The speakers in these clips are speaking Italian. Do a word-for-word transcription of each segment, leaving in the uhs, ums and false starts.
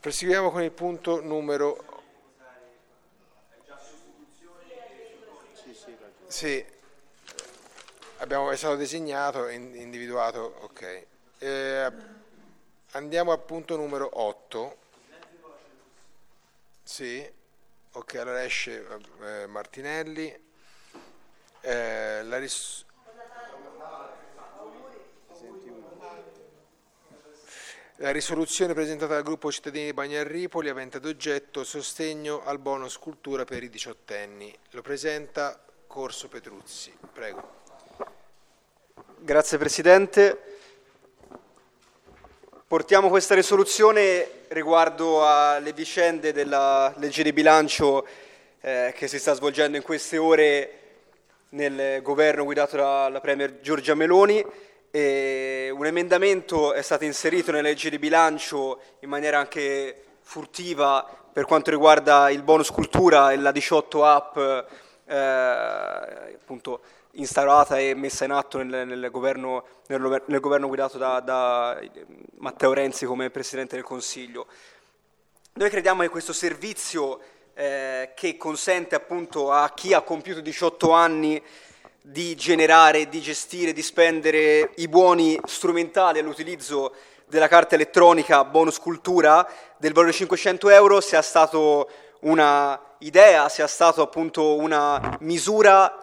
Proseguiamo con il punto numero... Sì, abbiamo, è stato designato e individuato, ok. Eh, andiamo al punto numero otto. Sì, ok, allora esce eh, Martinelli. Eh, la ris- La risoluzione presentata dal gruppo Cittadini di Bagnarripoli avente ad oggetto sostegno al bonus cultura per i diciottenni. Lo presenta Corso Petruzzi. Prego. Grazie Presidente. Portiamo questa risoluzione riguardo alle vicende della legge di bilancio eh, che si sta svolgendo in queste ore nel governo guidato dalla Premier Giorgia Meloni. E un emendamento è stato inserito nella legge di bilancio in maniera anche furtiva per quanto riguarda il bonus cultura e la diciotto app eh, appunto instaurata e messa in atto nel, nel, governo, nel, nel governo guidato da, da Matteo Renzi come Presidente del Consiglio. Noi crediamo che questo servizio eh, che consente appunto a chi ha compiuto diciotto anni di generare, di gestire, di spendere i buoni strumentali all'utilizzo della carta elettronica bonus cultura del valore di cinquecento euro sia stato una idea, sia stato appunto una misura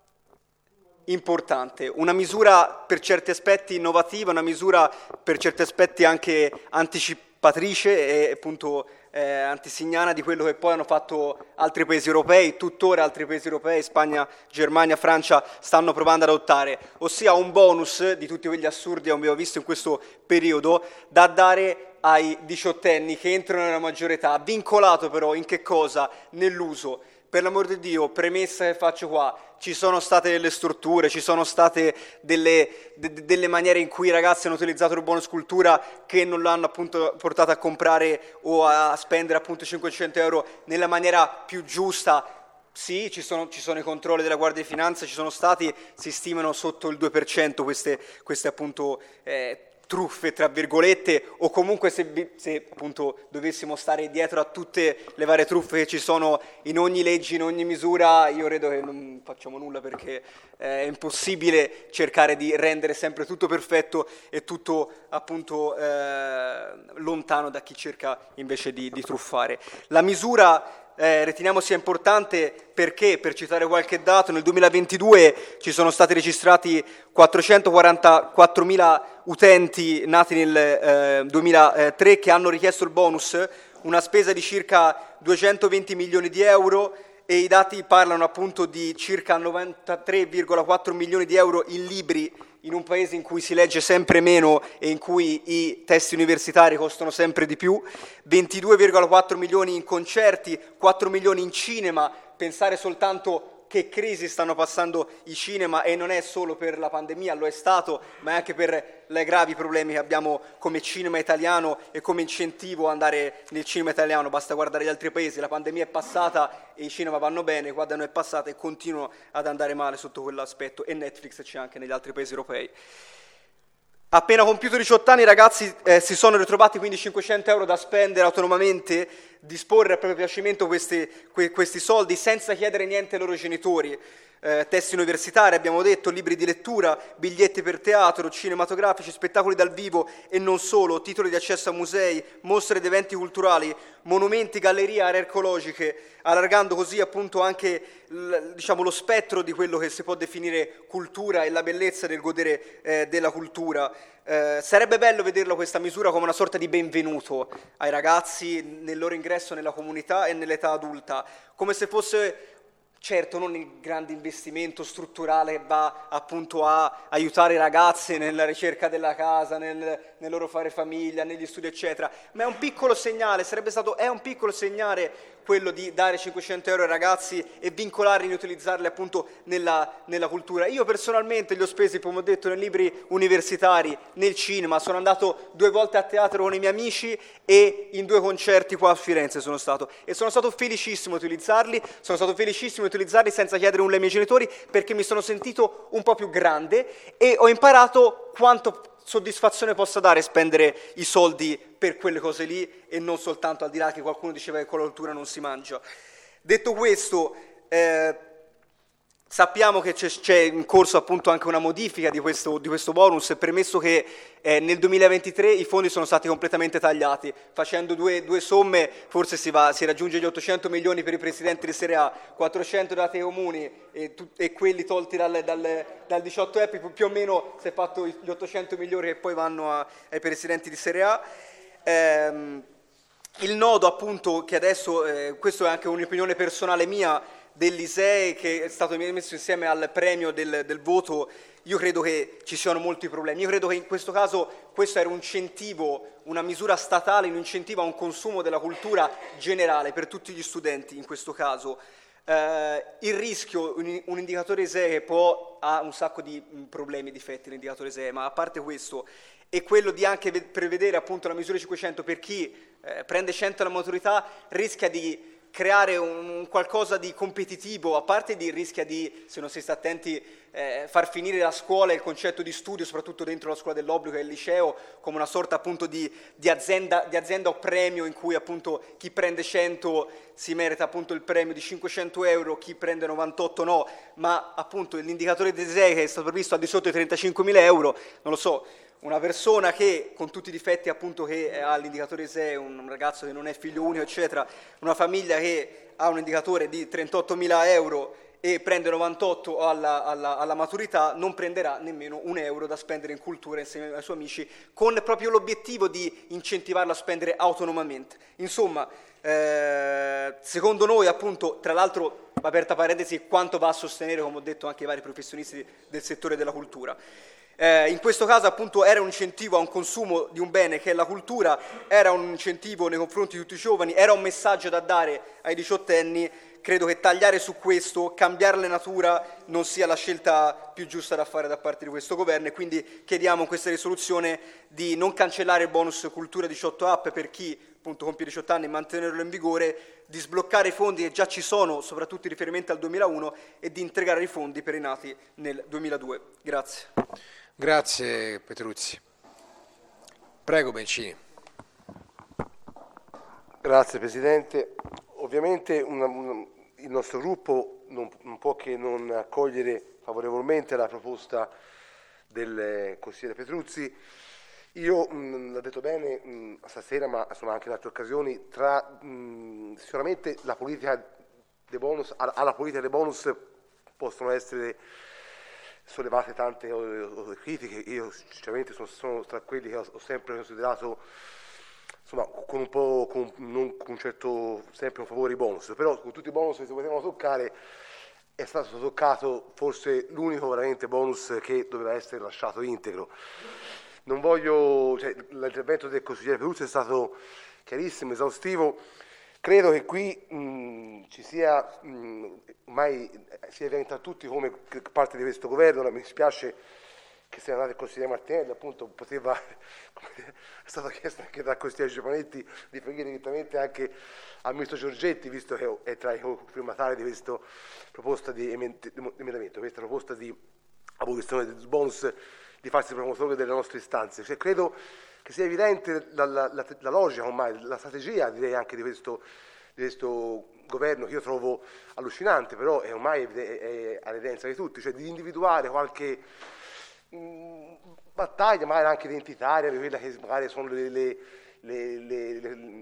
importante, una misura per certi aspetti innovativa, una misura per certi aspetti anche anticipatrice e appunto eh, antisignana di quello che poi hanno fatto altri paesi europei, tuttora altri paesi europei, Spagna, Germania, Francia, stanno provando ad adottare, ossia un bonus di tutti quegli assurdi che abbiamo visto in questo periodo da dare ai diciottenni che entrano nella maggiore età, vincolato però in che cosa? Nell'uso. Per l'amor di Dio, premessa che faccio qua, ci sono state delle strutture, ci sono state delle, de, delle maniere in cui i ragazzi hanno utilizzato il bonus cultura che non l'hanno appunto portato a comprare o a spendere appunto cinquecento euro nella maniera più giusta. Sì, ci sono, ci sono i controlli della Guardia di Finanza, ci sono stati, si stimano sotto il due per cento queste, queste appunto eh, truffe tra virgolette, o comunque se, se appunto dovessimo stare dietro a tutte le varie truffe che ci sono in ogni legge, in ogni misura, io credo che non facciamo nulla, perché è impossibile cercare di rendere sempre tutto perfetto e tutto appunto eh, lontano da chi cerca invece di, di truffare. La misura Eh, riteniamo sia importante perché, per citare qualche dato, nel duemilaventidue ci sono stati registrati quattrocentoquarantaquattromila utenti nati nel eh, duemilatré che hanno richiesto il bonus, una spesa di circa duecentoventi milioni di euro, e i dati parlano appunto di circa novantatré virgola quattro milioni di euro in libri, in un paese in cui si legge sempre meno e in cui i testi universitari costano sempre di più, ventidue virgola quattro milioni in concerti, quattro milioni in cinema. Pensare soltanto che crisi stanno passando i cinema, e non è solo per la pandemia, lo è stato, ma è anche per i gravi problemi che abbiamo come cinema italiano e come incentivo a andare nel cinema italiano. Basta guardare gli altri paesi, la pandemia è passata e i cinema vanno bene, qua da noi è passata e continuano ad andare male sotto quell'aspetto, e Netflix c'è anche negli altri paesi europei. Appena compiuto diciotto anni i ragazzi eh, si sono ritrovati quindi cinquecento euro da spendere autonomamente, disporre a proprio piacimento questi, que, questi soldi senza chiedere niente ai loro genitori. Eh, testi universitari, abbiamo detto, libri di lettura, biglietti per teatro, cinematografici, spettacoli dal vivo e non solo, titoli di accesso a musei, mostre ed eventi culturali, monumenti, gallerie, aree archeologiche, allargando così appunto anche l, diciamo, lo spettro di quello che si può definire cultura e la bellezza del godere eh, della cultura. Eh, sarebbe bello vederla questa misura come una sorta di benvenuto ai ragazzi nel loro ingresso nella comunità e nell'età adulta, come se fosse... Certo, non il grande investimento strutturale che va appunto a aiutare i ragazzi nella ricerca della casa, nel, nel loro fare famiglia, negli studi eccetera, ma è un piccolo segnale, sarebbe stato, è un piccolo segnale quello di dare cinquecento euro ai ragazzi e vincolarli di utilizzarli appunto nella, nella cultura. Io personalmente li ho spesi, come ho detto, nei libri universitari, nel cinema, sono andato due volte a teatro con i miei amici e in due concerti qua a Firenze sono stato, e sono stato felicissimo di utilizzarli, sono stato felicissimo di utilizzarli senza chiedere nulla ai miei genitori, perché mi sono sentito un po' più grande e ho imparato quanto soddisfazione possa dare spendere i soldi per quelle cose lì e non soltanto, al di là che qualcuno diceva che con la cultura non si mangia. Detto questo, eh, sappiamo che c'è, c'è in corso appunto anche una modifica di questo, di questo bonus, premesso che eh, nel duemilaventitré i fondi sono stati completamente tagliati. Facendo due, due somme forse si, va, si raggiunge gli ottocento milioni per i presidenti di Serie A, quattrocento dati ai comuni e, tu, e quelli tolti dal, dal, dal diciotto Epi, più o meno si è fatto gli ottocento milioni che poi vanno a, ai presidenti di Serie A. Ehm, il nodo appunto che adesso, eh, questo è anche un'opinione personale mia, dell'I S E E che è stato messo insieme al premio del, del voto, io credo che ci siano molti problemi. Io credo che in questo caso questo era un incentivo, una misura statale, un incentivo a un consumo della cultura generale per tutti gli studenti in questo caso. Eh, il rischio, un, un indicatore I S E E che può ha un sacco di problemi, difetti l'indicatore I S E E, ma a parte questo è quello di anche prevedere appunto la misura cinquecento per chi eh, prende cento alla maturità, rischia di creare un qualcosa di competitivo, a parte di rischia di, se non si sta attenti, eh, far finire la scuola e il concetto di studio, soprattutto dentro la scuola dell'obbligo e il liceo, come una sorta appunto di, di, azienda, di azienda o premio in cui appunto chi prende cento si merita appunto il premio di cinquecento euro, chi prende novantotto no, ma appunto l'indicatore di I S E E che è stato previsto al di sotto dei trentacinquemila euro, non lo so, una persona che, con tutti i difetti appunto che ha l'indicatore I S E E, un ragazzo che non è figlio unico, eccetera, una famiglia che ha un indicatore di trentottomila euro e prende novantotto alla, alla, alla maturità, non prenderà nemmeno un euro da spendere in cultura insieme ai suoi amici, con proprio l'obiettivo di incentivarlo a spendere autonomamente. Insomma, eh, secondo noi appunto, tra l'altro, aperta parentesi, quanto va a sostenere, come ho detto, anche i vari professionisti del settore della cultura. Eh, in questo caso appunto era un incentivo a un consumo di un bene che è la cultura, era un incentivo nei confronti di tutti i giovani, era un messaggio da dare ai diciottenni. Credo che tagliare su questo, cambiare la natura, non sia la scelta più giusta da fare da parte di questo governo, e quindi chiediamo in questa risoluzione di non cancellare il bonus cultura diciotto app per chi appunto compie diciotto anni e mantenerlo in vigore, di sbloccare i fondi che già ci sono, soprattutto in riferimento al duemilauno, e di integrare i fondi per i nati nel duemiladue. Grazie. Grazie Petruzzi. Prego Bencini. Grazie Presidente. Ovviamente una, una, il nostro gruppo non, non può che non accogliere favorevolmente la proposta del consigliere Petruzzi. Io, mh, l'ho detto bene mh, stasera, ma insomma anche in altre occasioni, tra mh, sicuramente la politica dei bonus, alla politica dei bonus possono essere sollevate tante critiche. Io sinceramente sono, sono tra quelli che ho, ho sempre considerato, insomma, con un po', con, non con un certo, sempre un favore i bonus, però con tutti i bonus che si potevano toccare è stato toccato forse l'unico veramente bonus che doveva essere lasciato integro. Non voglio, cioè, l'intervento del consigliere Petruzzi è stato chiarissimo, esaustivo. Credo che qui mh, ci sia, mh, ormai sia evidente a tutti come parte di questo governo. Mi dispiace che sia andato il consigliere Martinelli, appunto poteva, è stato chiesto anche dal consigliere Cepanetti di riferire direttamente anche al ministro Giorgetti, visto che è tra i firmatari di questa proposta di emendamento, questa proposta di abolizione del bonus, di farsi promotore delle nostre istanze. Cioè, credo che sia evidente la, la, la, la logica, ormai, la strategia, direi anche di questo, di questo governo, che io trovo allucinante, però è ormai è, è all'evidenza di tutti, cioè di individuare qualche mh, battaglia, magari anche identitaria, di quella che magari sono le, le, le, le,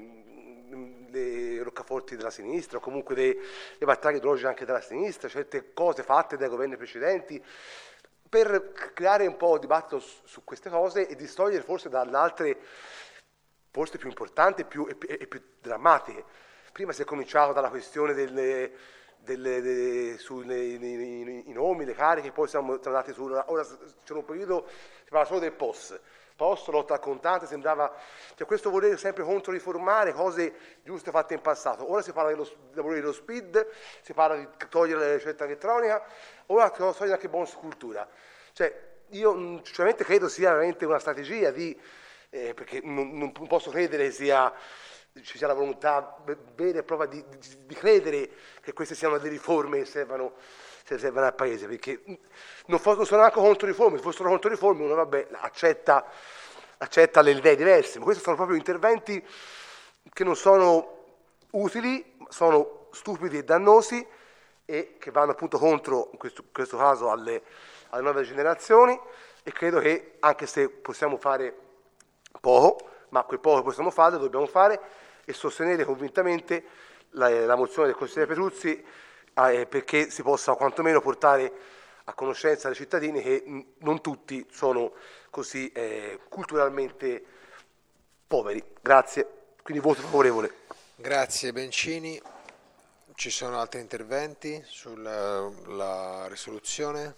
le, le roccaforti della sinistra, o comunque le, le battaglie ideologiche anche della sinistra, certe cose fatte dai governi precedenti, per creare un po' di dibattito su, su queste cose e distogliere forse dalle altre, forse più importanti più, e, e più drammatiche. Prima si è cominciato dalla questione delle, delle, delle, sulle i, i nomi, le cariche, poi siamo tornati su, ora c'è un periodo, si parla solo del P O S. Posto, lotta al contante, sembrava, cioè questo volere sempre controriformare cose giuste fatte in passato. Ora si parla dello, dello speed, si parla di togliere la ricetta elettronica, ora si toglie anche bonus cultura. Cioè, io sinceramente credo sia veramente una strategia di, eh, perché non, non posso credere che sia, ci sia la volontà vera e propria di, di, di credere che queste siano delle riforme che servano se servono al Paese, perché non sono anche contro riforme, se fossero contro riforme uno vabbè, accetta, accetta le idee diverse, ma questi sono proprio interventi che non sono utili, sono stupidi e dannosi e che vanno appunto contro, in questo, in questo caso, alle, alle nuove generazioni, e credo che anche se possiamo fare poco, ma quel poco che possiamo fare lo dobbiamo fare e sostenere convintamente la, la mozione del consigliere Petruzzi eh, perché si possa quantomeno portare a conoscenza dei cittadini che mh, non tutti sono così eh, culturalmente poveri. Grazie, quindi voto favorevole. Grazie Bencini. Ci sono altri interventi sulla la risoluzione?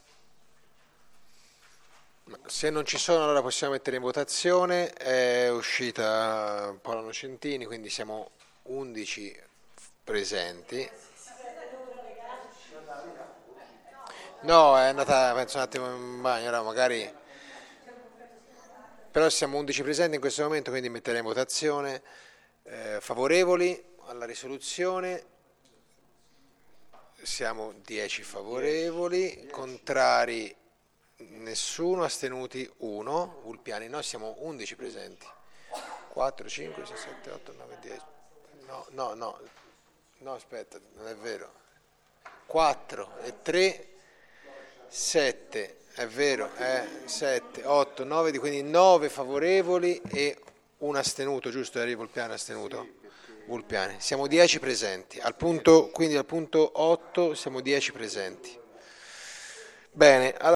Se non ci sono, allora possiamo mettere in votazione. È uscita Paola Nocentini, quindi siamo undici presenti. No, è andata, penso un attimo in bagno, no, magari. Però siamo undici presenti in questo momento, quindi metterei in votazione. Eh, favorevoli alla risoluzione? Siamo dieci favorevoli, contrari nessuno, astenuti uno. Vulpiani no, siamo undici presenti. quattro, cinque, sei, sette, otto, nove, dieci. No, no, no, no, aspetta, non è vero. quattro e tre, sette, è vero, eh, sette, otto, nove, quindi nove favorevoli e un astenuto, giusto? Eri Vulpiani astenuto? Vulpiani. Siamo dieci presenti. Al punto, quindi al punto otto siamo dieci presenti. Bene.